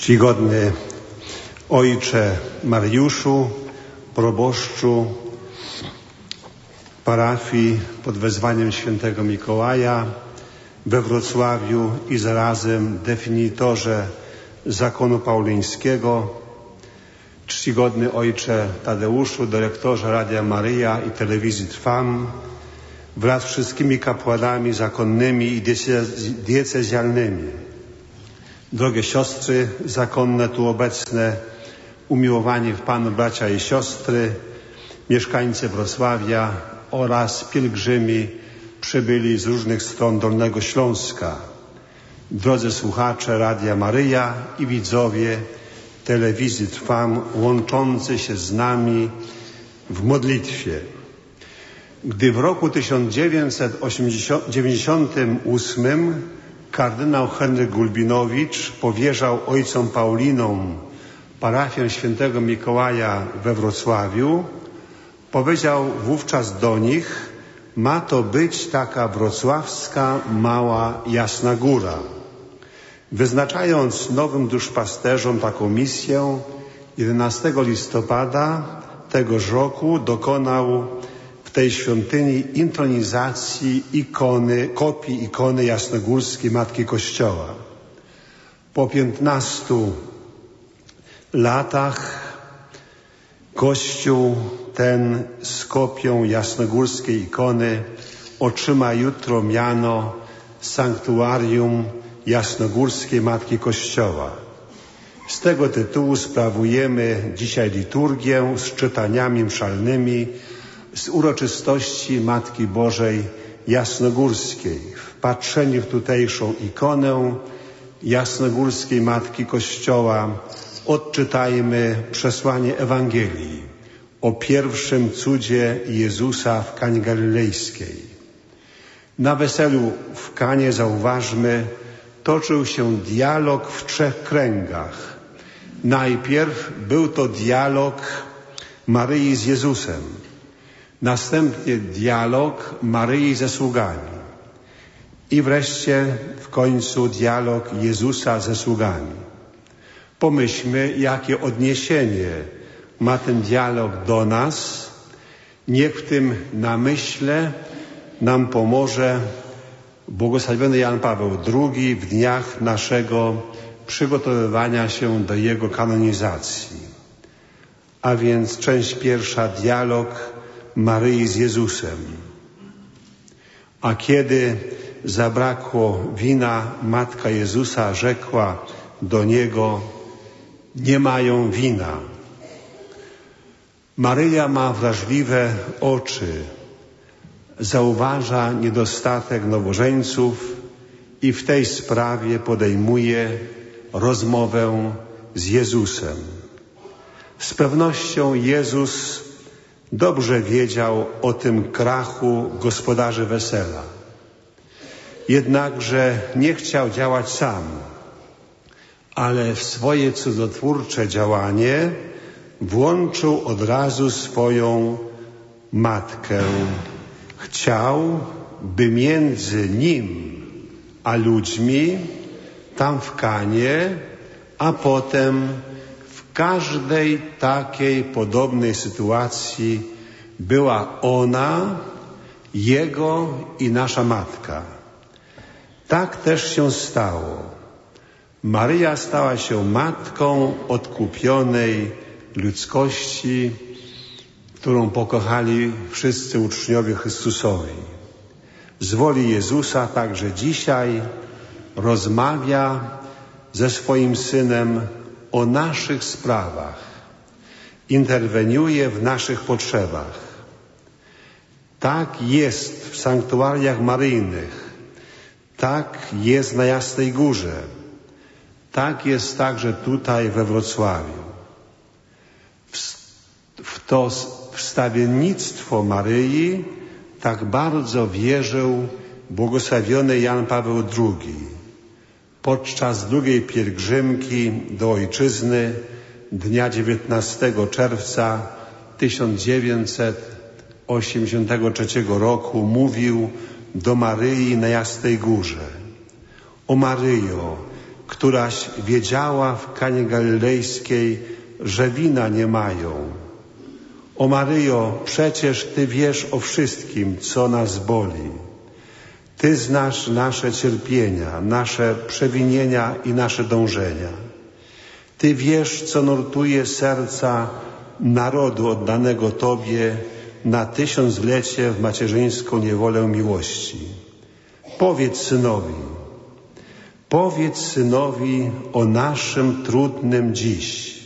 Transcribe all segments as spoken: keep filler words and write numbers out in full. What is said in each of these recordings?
Czcigodny Ojcze Mariuszu, proboszczu parafii pod wezwaniem świętego Mikołaja we Wrocławiu i zarazem definitorze zakonu paulińskiego, czcigodny Ojcze Tadeuszu, dyrektorze Radia Maryja i Telewizji Trwam, wraz z wszystkimi kapłanami zakonnymi i diecezjalnymi, drogie siostry zakonne tu obecne, umiłowani w Panu bracia i siostry, mieszkańcy Wrocławia oraz pielgrzymi przybyli z różnych stron Dolnego Śląska, drodzy słuchacze Radia Maryja i widzowie Telewizji Trwam łączący się z nami w modlitwie. Gdy w roku tysiąc dziewięćset dziewięćdziesiątym ósmym kardynał Henryk Gulbinowicz powierzał ojcom Paulinom parafię świętego Mikołaja we Wrocławiu, powiedział wówczas do nich: ma to być taka wrocławska mała Jasna Góra. Wyznaczając nowym duszpasterzom taką misję, jedenastego listopada tegoż roku dokonał w tej świątyni intronizacji ikony, kopii ikony jasnogórskiej Matki Kościoła. Po piętnastu latach Kościół ten z kopią jasnogórskiej ikony otrzyma jutro miano Sanktuarium Jasnogórskiej Matki Kościoła. Z tego tytułu sprawujemy dzisiaj liturgię z czytaniami mszalnymi z uroczystości Matki Bożej Jasnogórskiej. Wpatrzeni w tutejszą ikonę Jasnogórskiej Matki Kościoła odczytajmy przesłanie Ewangelii o pierwszym cudzie Jezusa w Kanie Galilejskiej. Na weselu w Kanie, zauważmy, toczył się dialog w trzech kręgach. Najpierw był to dialog Maryi z Jezusem, następnie dialog Maryi ze sługami i wreszcie w końcu dialog Jezusa ze sługami. Pomyślmy, jakie odniesienie ma ten dialog do nas. Niech w tym namyśle nam pomoże błogosławiony Jan Paweł drugi w dniach naszego przygotowywania się do jego kanonizacji. A więc część pierwsza, dialog Maryi z Jezusem. A kiedy zabrakło wina, Matka Jezusa rzekła do Niego: nie mają wina. Maryja ma wrażliwe oczy, zauważa niedostatek nowożeńców i w tej sprawie podejmuje rozmowę z Jezusem. Z pewnością Jezus dobrze wiedział o tym krachu gospodarzy wesela. Jednakże nie chciał działać sam, ale w swoje cudotwórcze działanie włączył od razu swoją matkę. Chciał, by między nim a ludźmi, tam w Kanie, a potem w każdej takiej podobnej sytuacji była ona, jego i nasza matka. Tak też się stało. Maryja stała się matką odkupionej ludzkości, którą pokochali wszyscy uczniowie Chrystusowi. Z woli Jezusa także dzisiaj rozmawia ze swoim Synem o naszych sprawach, interweniuje w naszych potrzebach. Tak jest w sanktuariach maryjnych, tak jest na Jasnej Górze, tak jest także tutaj we Wrocławiu. W to wstawiennictwo Maryi tak bardzo wierzył błogosławiony Jan Paweł drugi. Podczas drugiej pielgrzymki do ojczyzny dnia dziewiętnastego czerwca tysiąc dziewięćset osiemdziesiątego trzeciego roku mówił do Maryi na Jasnej Górze: o Maryjo, któraś wiedziała w Kanie Galilejskiej, że wina nie mają. O Maryjo, przecież Ty wiesz o wszystkim, co nas boli. Ty znasz nasze cierpienia, nasze przewinienia i nasze dążenia. Ty wiesz, co nurtuje serca narodu oddanego Tobie na tysiąclecie w macierzyńską niewolę miłości. Powiedz synowi, powiedz synowi o naszym trudnym dziś.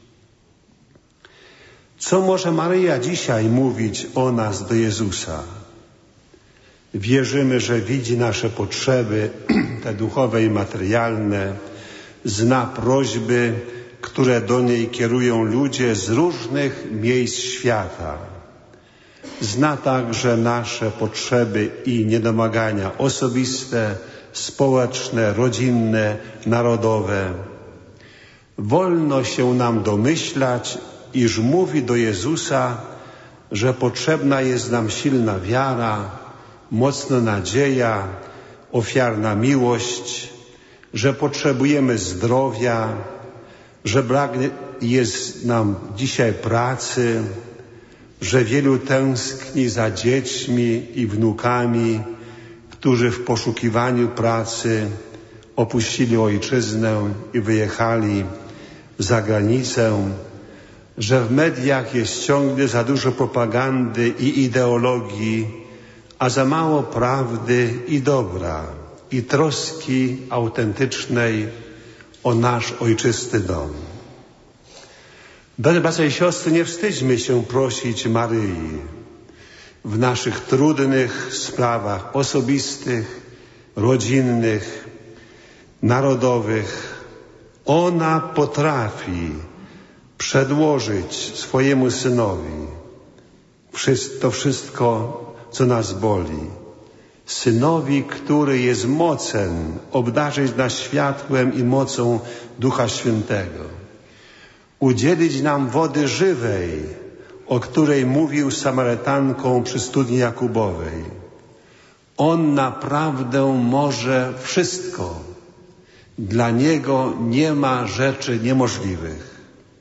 Co może Maryja dzisiaj mówić o nas do Jezusa? Wierzymy, że widzi nasze potrzeby, te duchowe i materialne, zna prośby, które do niej kierują ludzie z różnych miejsc świata. Zna także nasze potrzeby i niedomagania osobiste, społeczne, rodzinne, narodowe. Wolno się nam domyślać, iż mówi do Jezusa, że potrzebna jest nam silna wiara, mocna nadzieja, ofiarna miłość, że potrzebujemy zdrowia, że brak jest nam dzisiaj pracy, że wielu tęskni za dziećmi i wnukami, którzy w poszukiwaniu pracy opuścili ojczyznę i wyjechali za granicę, że w mediach jest ciągle za dużo propagandy i ideologii, a za mało prawdy i dobra, i troski autentycznej o nasz ojczysty dom. Drodzy bracia i siostry, nie wstydźmy się prosić Maryi w naszych trudnych sprawach osobistych, rodzinnych, narodowych. Ona potrafi przedłożyć swojemu Synowi to wszystko, co nas boli. Synowi, który jest mocen obdarzyć nas światłem i mocą Ducha Świętego. Udzielić nam wody żywej, o której mówił z Samarytanką przy studni Jakubowej. On naprawdę może wszystko. Dla Niego nie ma rzeczy niemożliwych.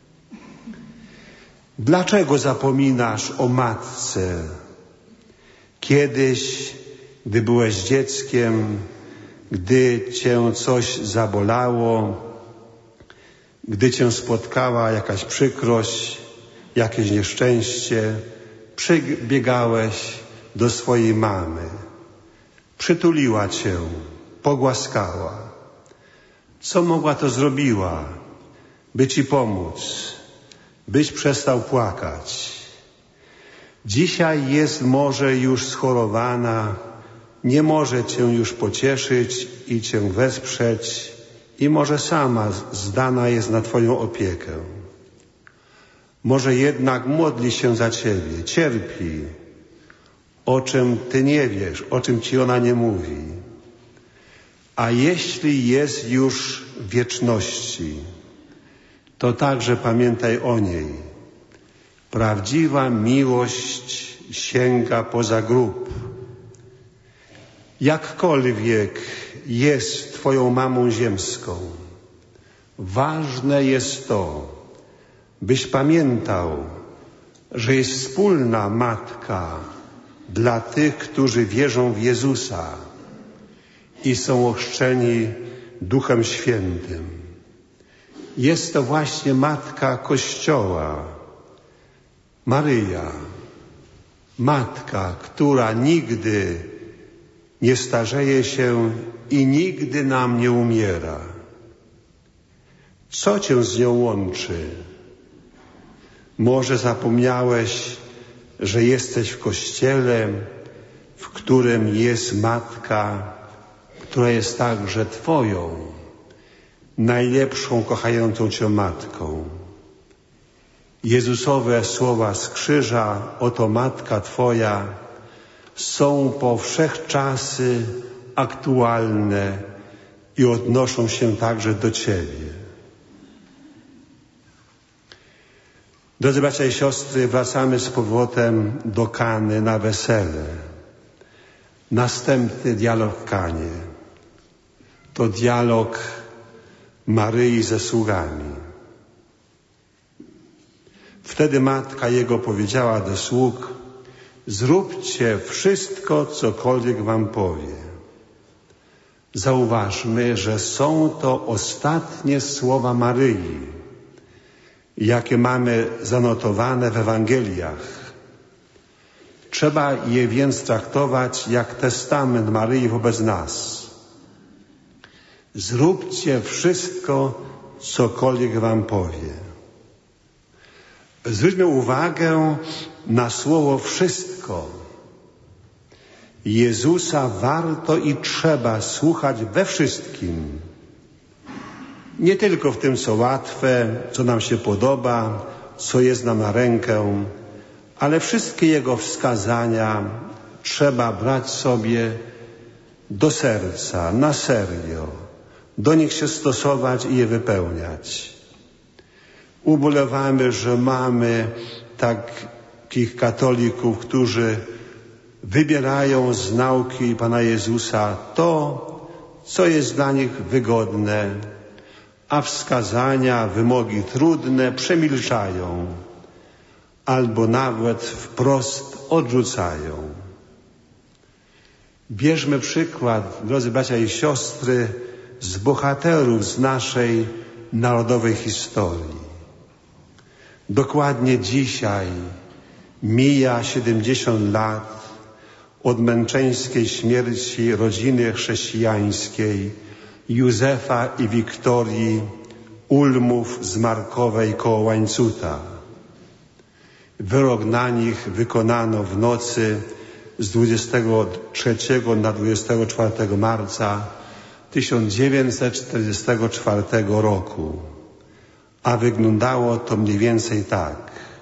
Dlaczego zapominasz o matce? Kiedyś, gdy byłeś dzieckiem, gdy cię coś zabolało, gdy cię spotkała jakaś przykrość, jakieś nieszczęście, przybiegałeś do swojej mamy. Przytuliła cię, pogłaskała. Co mogła, to zrobiła, by ci pomóc, byś przestał płakać. Dzisiaj jest może już schorowana, nie może cię już pocieszyć i cię wesprzeć i może sama zdana jest na twoją opiekę. Może jednak modli się za ciebie, cierpi, o czym ty nie wiesz, o czym ci ona nie mówi. A jeśli jest już w wieczności, to także pamiętaj o niej. Prawdziwa miłość sięga poza grób. Jakkolwiek jest twoją mamą ziemską, ważne jest to, byś pamiętał, że jest wspólna matka dla tych, którzy wierzą w Jezusa i są ochrzczeni Duchem Świętym. Jest to właśnie matka Kościoła, Maryja, matka, która nigdy nie starzeje się i nigdy nam nie umiera. Co cię z nią łączy? Może zapomniałeś, że jesteś w Kościele, w którym jest matka, która jest także twoją, najlepszą, kochającą cię matką. Jezusowe słowa z krzyża, oto matka twoja, są po wszechczasy aktualne i odnoszą się także do ciebie. Drodzy bracia i siostry, wracamy z powrotem do Kany na wesele. Następny dialog w Kanie to dialog Maryi ze sługami. Wtedy matka jego powiedziała do sług: zróbcie wszystko, cokolwiek wam powie. Zauważmy, że są to ostatnie słowa Maryi, jakie mamy zanotowane w Ewangeliach. Trzeba je więc traktować jak testament Maryi wobec nas. Zróbcie wszystko, cokolwiek wam powie. Zwróćmy uwagę na słowo wszystko. Jezusa warto i trzeba słuchać we wszystkim. Nie tylko w tym, co łatwe, co nam się podoba, co jest nam na rękę, ale wszystkie Jego wskazania trzeba brać sobie do serca, na serio, do nich się stosować i je wypełniać. Ubolewamy, że mamy takich katolików, którzy wybierają z nauki Pana Jezusa to, co jest dla nich wygodne, a wskazania, wymogi trudne przemilczają albo nawet wprost odrzucają. Bierzmy przykład, drodzy bracia i siostry, z bohaterów z naszej narodowej historii. Dokładnie dzisiaj mija siedemdziesiąt lat od męczeńskiej śmierci rodziny chrześcijańskiej Józefa i Wiktorii Ulmów z Markowej koło Łańcuta. Wyrok na nich wykonano w nocy z dwudziestego trzeciego na dwudziestego czwartego marca tysiąc dziewięćset czterdziestego czwartego roku. A wyglądało to mniej więcej tak.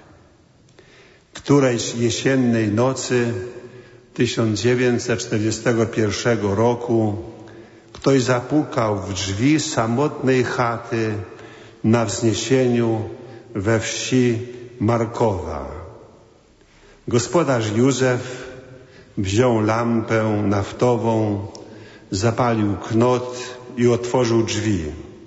Którejś jesiennej nocy tysiąc dziewięćset czterdziestego pierwszego roku ktoś zapukał w drzwi samotnej chaty na wzniesieniu we wsi Markowa. Gospodarz Józef wziął lampę naftową, zapalił knot i otworzył drzwi.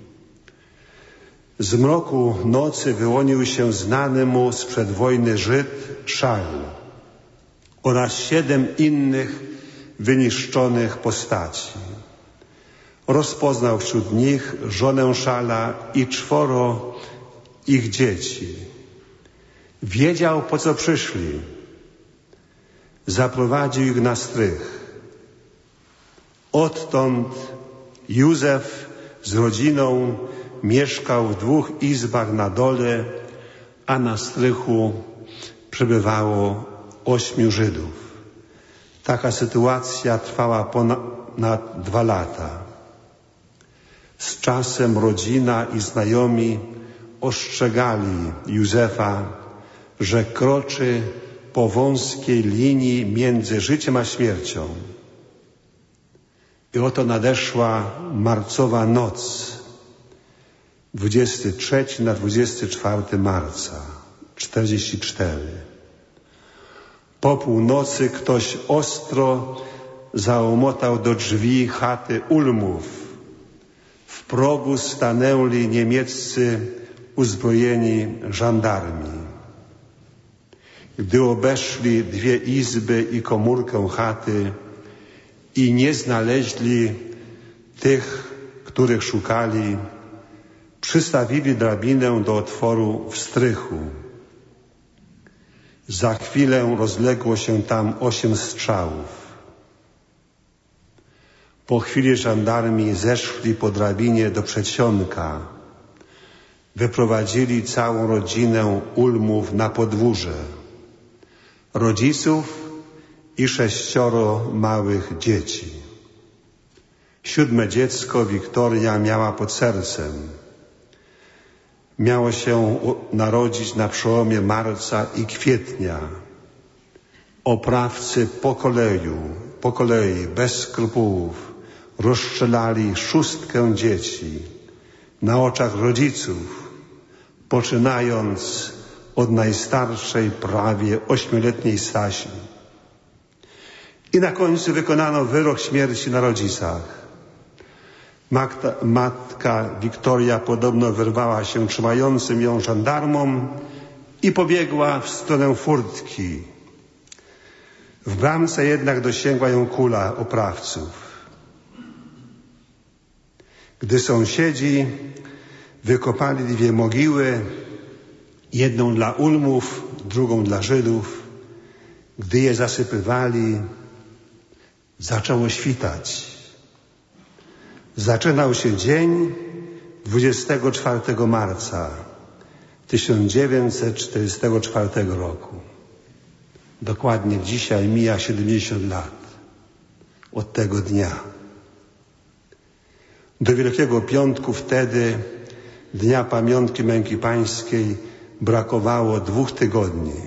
Z mroku nocy wyłonił się znany mu sprzed wojny Żyd Szał oraz siedem innych wyniszczonych postaci. Rozpoznał wśród nich żonę Szala i czworo ich dzieci. Wiedział, po co przyszli. Zaprowadził ich na strych. Odtąd Józef z rodziną mieszkał w dwóch izbach na dole, a na strychu przebywało ośmiu Żydów. Taka sytuacja trwała ponad dwa lata. Z czasem rodzina i znajomi ostrzegali Józefa, że kroczy po wąskiej linii między życiem a śmiercią. I oto nadeszła marcowa noc, dwudziestego trzeciego na dwudziestego czwartego marca, czterdzieści cztery. Po północy ktoś ostro załomotał do drzwi chaty Ulmów. W progu stanęli niemieccy uzbrojeni żandarmi. Gdy obeszli dwie izby i komórkę chaty i nie znaleźli tych, których szukali, przystawili drabinę do otworu w strychu. Za chwilę rozległo się tam osiem strzałów. Po chwili żandarmi zeszli po drabinie do przedsionka. Wyprowadzili całą rodzinę Ulmów na podwórze. Rodziców i sześcioro małych dzieci. Siódme dziecko, Wiktoria, miała pod sercem. Miało się narodzić na przełomie marca i kwietnia. Oprawcy po kolei, po kolei, bez skrupułów, rozstrzelali szóstkę dzieci na oczach rodziców, poczynając od najstarszej, prawie ośmioletniej Stasi. I na końcu wykonano wyrok śmierci na rodzicach. Matka, matka Wiktoria podobno wyrwała się trzymającym ją żandarmom i pobiegła w stronę furtki. W bramce jednak dosięgła ją kula oprawców. Gdy sąsiedzi wykopali dwie mogiły, jedną dla Ulmów, drugą dla Żydów, gdy je zasypywali, zaczęło świtać. Zaczynał się dzień dwudziestego czwartego marca tysiąc dziewięćset czterdziestego czwartego roku. Dokładnie dzisiaj mija siedemdziesiąt lat od tego dnia. Do Wielkiego Piątku wtedy, Dnia Pamiątki Męki Pańskiej, brakowało dwóch tygodni.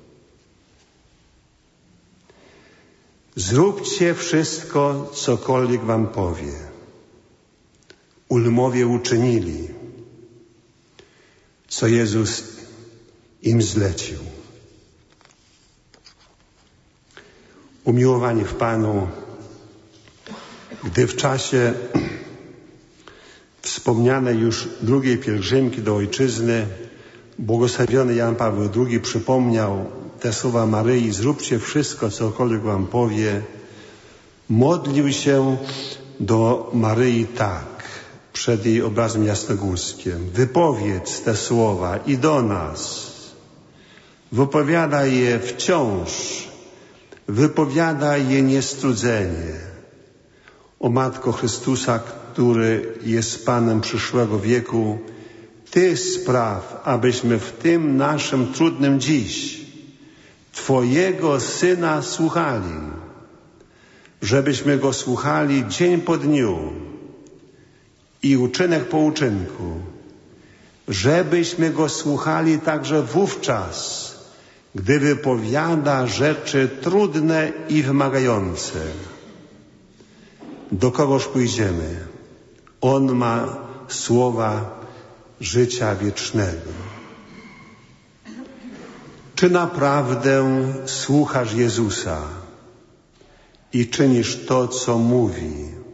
Zróbcie wszystko, cokolwiek wam powie. Ulmowie uczynili, co Jezus im zlecił. Umiłowani w Panu, gdy w czasie wspomnianej już drugiej pielgrzymki do Ojczyzny błogosławiony Jan Paweł drugi przypomniał te słowa Maryi: zróbcie wszystko, cokolwiek wam powie, modlił się do Maryi tak, przed jej obrazem jasnogórskim: wypowiedz te słowa i do nas, wypowiadaj je wciąż, wypowiadaj je niestrudzenie. O Matko Chrystusa, który jest Panem przyszłego wieku, Ty spraw, abyśmy w tym naszym trudnym dziś Twojego Syna słuchali, żebyśmy Go słuchali dzień po dniu i uczynek po uczynku, żebyśmy Go słuchali także wówczas, gdy wypowiada rzeczy trudne i wymagające. Do kogoż pójdziemy? On ma słowa życia wiecznego. Czy naprawdę słuchasz Jezusa i czynisz to, co mówi?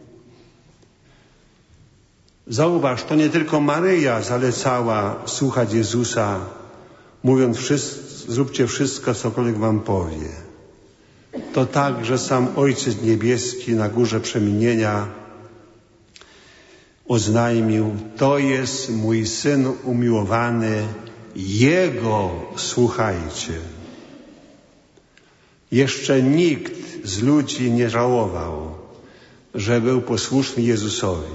Zauważ, to nie tylko Maryja zalecała słuchać Jezusa, mówiąc: zróbcie wszystko, cokolwiek wam powie. To także sam Ojciec Niebieski na Górze Przemienienia oznajmił: to jest mój Syn umiłowany, Jego słuchajcie. Jeszcze nikt z ludzi nie żałował, że był posłuszny Jezusowi.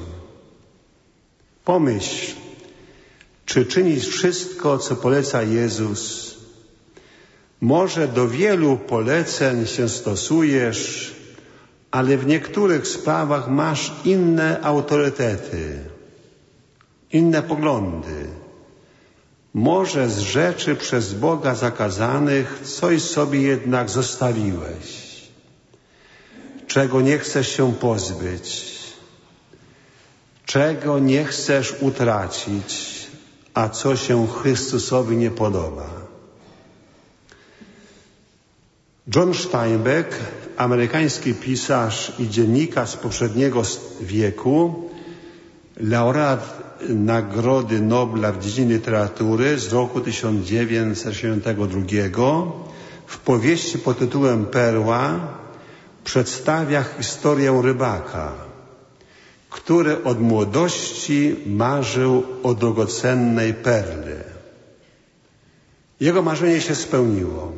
Pomyśl, czy czynisz wszystko, co poleca Jezus? Może do wielu poleceń się stosujesz, ale w niektórych sprawach masz inne autorytety, inne poglądy. Może z rzeczy przez Boga zakazanych coś sobie jednak zostawiłeś, czego nie chcesz się pozbyć, czego nie chcesz utracić, a co się Chrystusowi nie podoba. John Steinbeck, amerykański pisarz i dziennikarz z poprzedniego wieku, laureat Nagrody Nobla w dziedzinie literatury z roku tysiąc dziewięćset sześćdziesiątego drugiego, w powieści pod tytułem Perła przedstawia historię rybaka, który od młodości marzył o drogocennej perle. Jego marzenie się spełniło.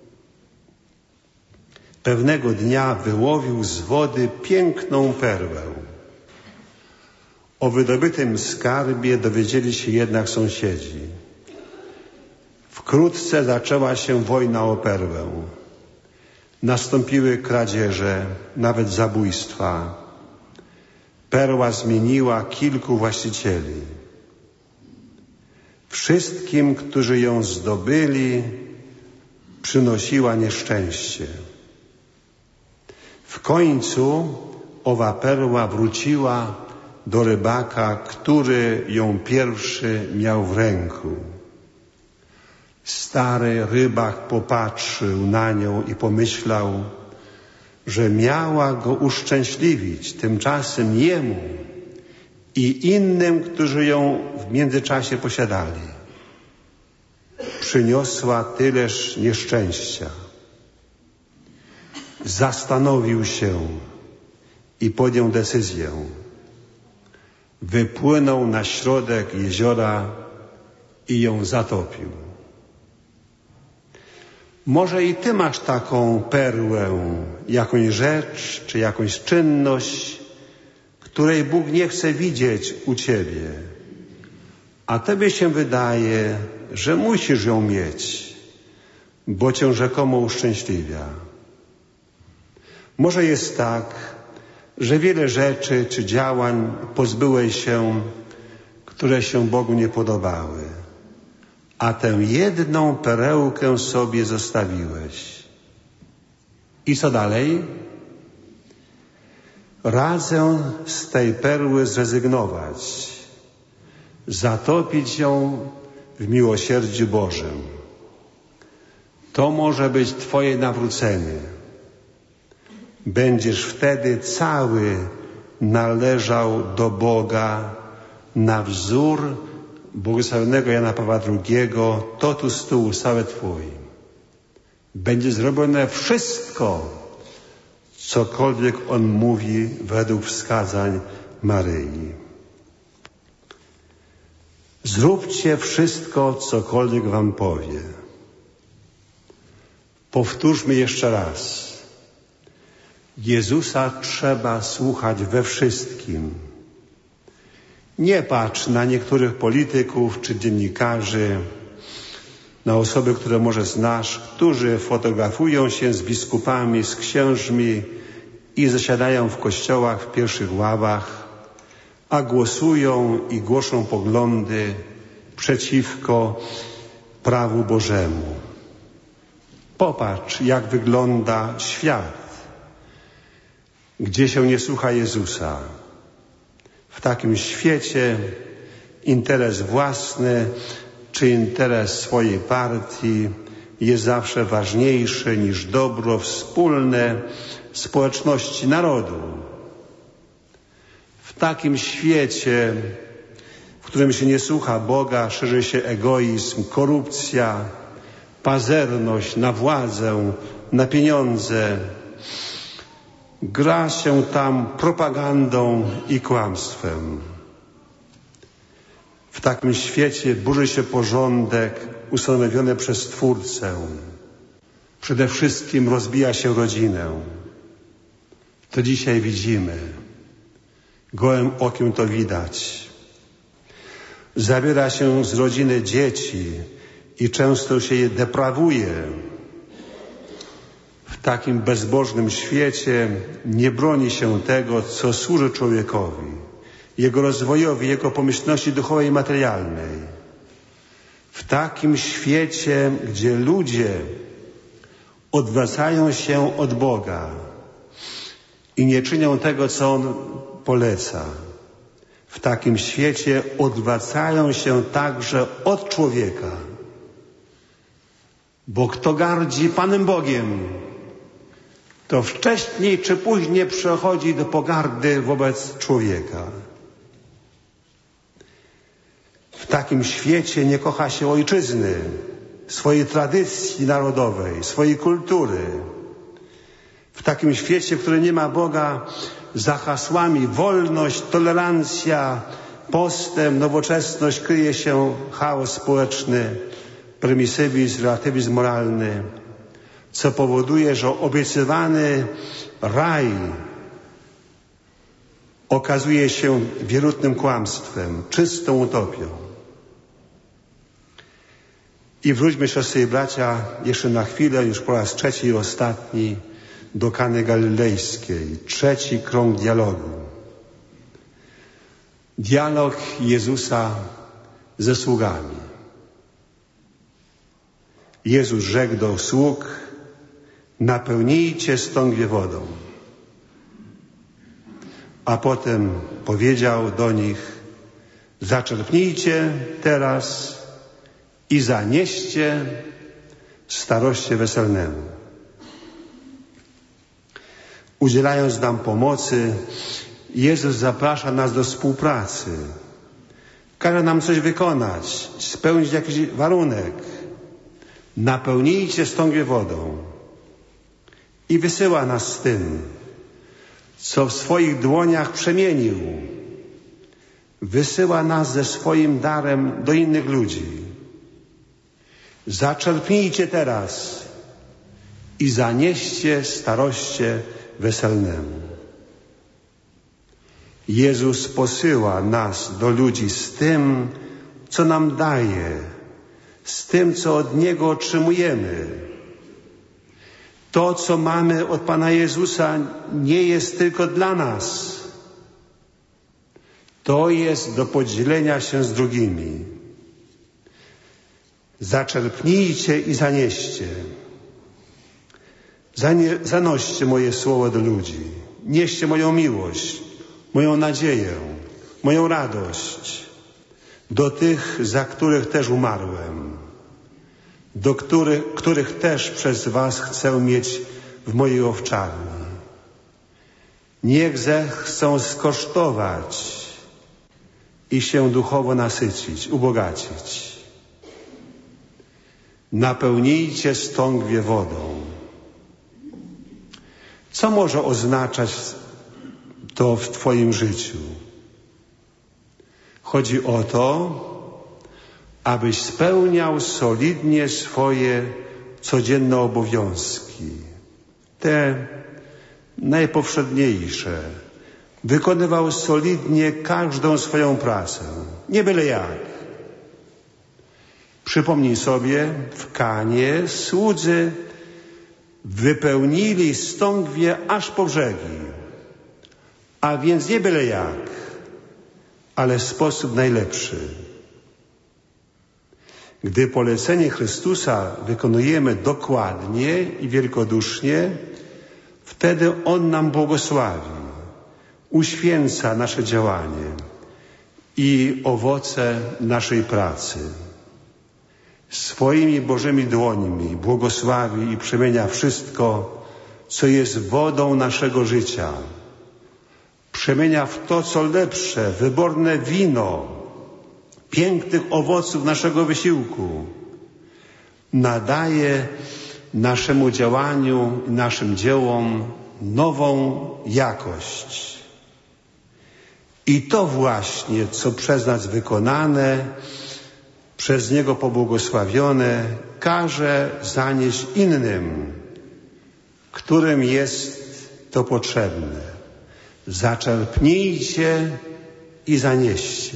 Pewnego dnia wyłowił z wody piękną perłę. O wydobytym skarbie dowiedzieli się jednak sąsiedzi. Wkrótce zaczęła się wojna o perłę. Nastąpiły kradzieże, nawet zabójstwa. Perła zmieniła kilku właścicieli. Wszystkim, którzy ją zdobyli, przynosiła nieszczęście. W końcu owa perła wróciła do rybaka, który ją pierwszy miał w ręku. Stary rybak popatrzył na nią i pomyślał, że miała go uszczęśliwić. Tymczasem jemu i innym, którzy ją w międzyczasie posiadali. Przyniosła tyleż nieszczęścia. Zastanowił się i podjął decyzję. Wypłynął na środek jeziora i ją zatopił. Może i ty masz taką perłę, jakąś rzecz czy jakąś czynność, której Bóg nie chce widzieć u ciebie, a tobie się wydaje, że musisz ją mieć, bo cię rzekomo uszczęśliwia. Może jest tak, że wiele rzeczy czy działań pozbyłeś się, które się Bogu nie podobały, a tę jedną perełkę sobie zostawiłeś. I co dalej? Radzę z tej perły zrezygnować, zatopić ją w miłosierdziu Bożym. To może być twoje nawrócenie. Będziesz wtedy cały należał do Boga na wzór błogosławionego Jana Pawła drugiego, totus tu cały twój. Będzie zrobione wszystko, cokolwiek on mówi według wskazań Maryi. Zróbcie wszystko, cokolwiek wam powie. Powtórzmy jeszcze raz. Jezusa trzeba słuchać we wszystkim. Nie patrz na niektórych polityków czy dziennikarzy, na osoby, które może znasz, którzy fotografują się z biskupami, z księżmi i zasiadają w kościołach w pierwszych ławach, a głosują i głoszą poglądy przeciwko prawu Bożemu. Popatrz, jak wygląda świat, gdzie się nie słucha Jezusa. W takim świecie interes własny czy interes swojej partii jest zawsze ważniejszy niż dobro wspólne społeczności narodu. W takim świecie, w którym się nie słucha Boga, szerzy się egoizm, korupcja, pazerność na władzę, na pieniądze. Gra się tam propagandą i kłamstwem. W takim świecie burzy się porządek ustanowiony przez Stwórcę. Przede wszystkim rozbija się rodzinę. To dzisiaj widzimy. Gołym okiem to widać. Zabiera się z rodziny dzieci i często się je deprawuje. W takim bezbożnym świecie nie broni się tego, co służy człowiekowi, jego rozwojowi, jego pomyślności duchowej i materialnej. W takim świecie, gdzie ludzie odwracają się od Boga i nie czynią tego, co On poleca. W takim świecie odwracają się także od człowieka. Bo kto gardzi Panem Bogiem, to wcześniej czy później przechodzi do pogardy wobec człowieka. W takim świecie nie kocha się ojczyzny, swojej tradycji narodowej, swojej kultury. W takim świecie, w którym nie ma Boga, za hasłami wolność, tolerancja, postęp, nowoczesność kryje się chaos społeczny, prymisywizm, relatywizm moralny, co powoduje, że obiecywany raj okazuje się wierutnym kłamstwem, czystą utopią. I wróćmy, siostry i bracia, jeszcze na chwilę, już po raz trzeci i ostatni, do Kany Galilejskiej. Trzeci krąg dialogu. Dialog Jezusa ze sługami. Jezus rzekł do sług: napełnijcie stągwie wodą. A potem powiedział do nich: zaczerpnijcie teraz i zanieście staroście weselnemu. Udzielając nam pomocy, Jezus zaprasza nas do współpracy. Każe nam coś wykonać, spełnić jakiś warunek. Napełnijcie stągwie wodą. I wysyła nas z tym, co w swoich dłoniach przemienił. Wysyła nas ze swoim darem do innych ludzi. Zaczerpnijcie teraz i zanieście staroście weselnemu. Jezus posyła nas do ludzi z tym, co nam daje, z tym, co od Niego otrzymujemy. To, co mamy od Pana Jezusa, nie jest tylko dla nas. To jest do podzielenia się z drugimi. Zaczerpnijcie i zanieście. Zanie, zanoście moje słowo do ludzi. Nieście moją miłość, moją nadzieję, moją radość do tych, za których też umarłem, do których, których też przez was chcę mieć w mojej owczarni. Niech zechcą skosztować i się duchowo nasycić, ubogacić. Napełnijcie stągwie wodą. Co może oznaczać to w Twoim życiu? Chodzi o to, abyś spełniał solidnie swoje codzienne obowiązki. Te najpowszedniejsze. Wykonywał solidnie każdą swoją pracę. Nie byle jak. Przypomnij sobie, w Kanie słudzy wypełnili stągwie aż po brzegi. A więc nie byle jak, ale w sposób najlepszy. Gdy polecenie Chrystusa wykonujemy dokładnie i wielkodusznie, wtedy On nam błogosławi, uświęca nasze działanie i owoce naszej pracy. Swoimi Bożymi dłońmi błogosławi i przemienia wszystko, co jest wodą naszego życia. Przemienia w to, co lepsze, wyborne wino, pięknych owoców naszego wysiłku. Nadaje naszemu działaniu i naszym dziełom nową jakość. I to właśnie, co przez nas wykonane, przez Niego pobłogosławione, każe zanieść innym, którym jest to potrzebne. Zaczerpnijcie i zanieście.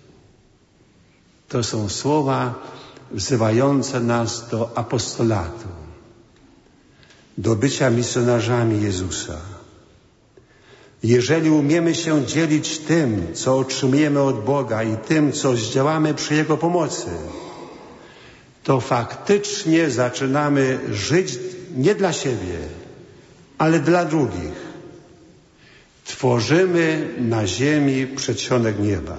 To są słowa wzywające nas do apostolatu, do bycia misjonarzami Jezusa. Jeżeli umiemy się dzielić tym, co otrzymujemy od Boga i tym, co zdziałamy przy Jego pomocy, to faktycznie zaczynamy żyć nie dla siebie, ale dla drugich. Tworzymy na ziemi przedsionek nieba.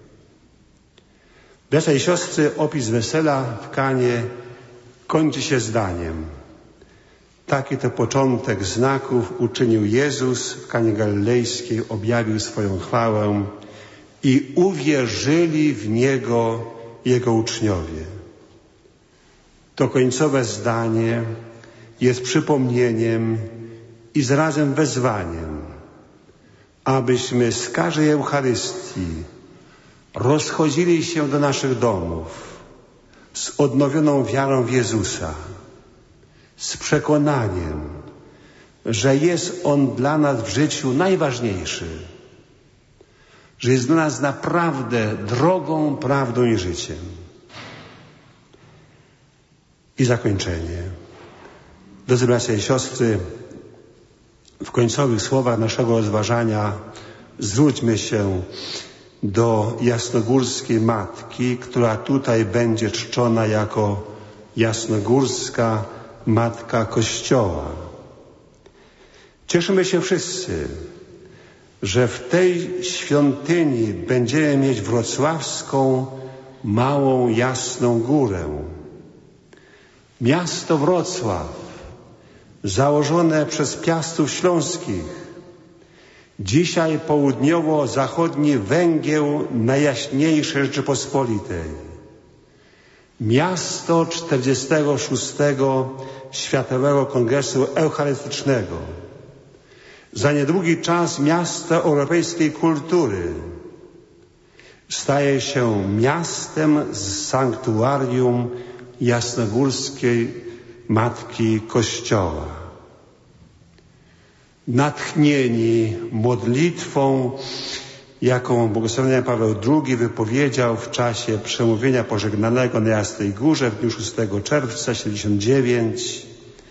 Bracia i siostry, opis wesela w Kanie kończy się zdaniem. Taki to początek znaków uczynił Jezus w Kanie Galilejskiej, objawił swoją chwałę i uwierzyli w Niego Jego uczniowie. To końcowe zdanie jest przypomnieniem i zarazem wezwaniem, abyśmy z każdej Eucharystii rozchodzili się do naszych domów z odnowioną wiarą w Jezusa, z przekonaniem, że jest On dla nas w życiu najważniejszy, że jest dla nas naprawdę drogą, prawdą i życiem. I zakończenie. Drodzy bracia i siostry, w końcowych słowach naszego rozważania zwróćmy się do jasnogórskiej Matki, która tutaj będzie czczona jako jasnogórska Matka Kościoła. Cieszymy się wszyscy, że w tej świątyni będziemy mieć wrocławską małą Jasną Górę. Miasto Wrocław, założone przez Piastów Śląskich, Dzisiaj południowo-zachodni węgiel Najjaśniejszej Rzeczypospolitej. Miasto czterdziestego szóstego Światowego Kongresu Eucharystycznego. Za niedługi czas miasto europejskiej kultury staje się miastem z sanktuarium jasnogórskiej Matki Kościoła. Natchnieni modlitwą, jaką błogosławiony Jan Paweł drugi wypowiedział w czasie przemówienia pożegnanego na Jasnej Górze w dniu szóstego czerwca siedemdziesiąt dziewięć,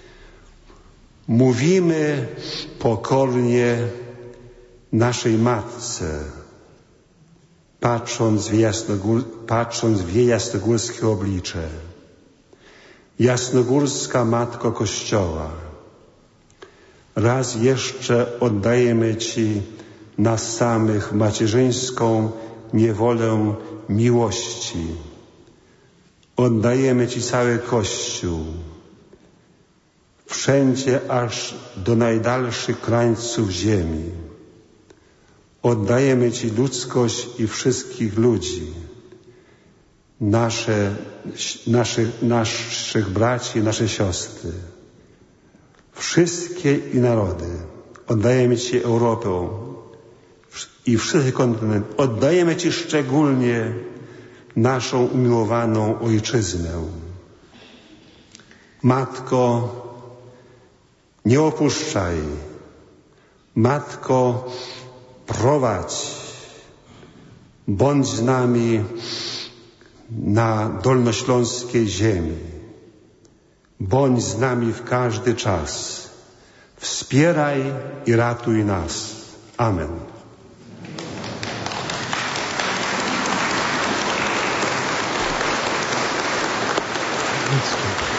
mówimy pokornie naszej Matce, patrząc w, jasnogór, patrząc w jej jasnogórskie oblicze. Jasnogórska Matko Kościoła, raz jeszcze oddajemy Ci nas samych macierzyńską niewolę miłości. Oddajemy Ci cały Kościół, wszędzie aż do najdalszych krańców ziemi. Oddajemy Ci ludzkość i wszystkich ludzi, nasze, naszych, naszych braci, nasze siostry, wszystkie i narody. Oddajemy Ci Europę i wszystkich kontynentów. Oddajemy Ci szczególnie naszą umiłowaną Ojczyznę. Matko, nie opuszczaj. Matko, prowadź. Bądź z nami na dolnośląskiej ziemi. Bądź z nami w każdy czas. Wspieraj i ratuj nas. Amen. Nic.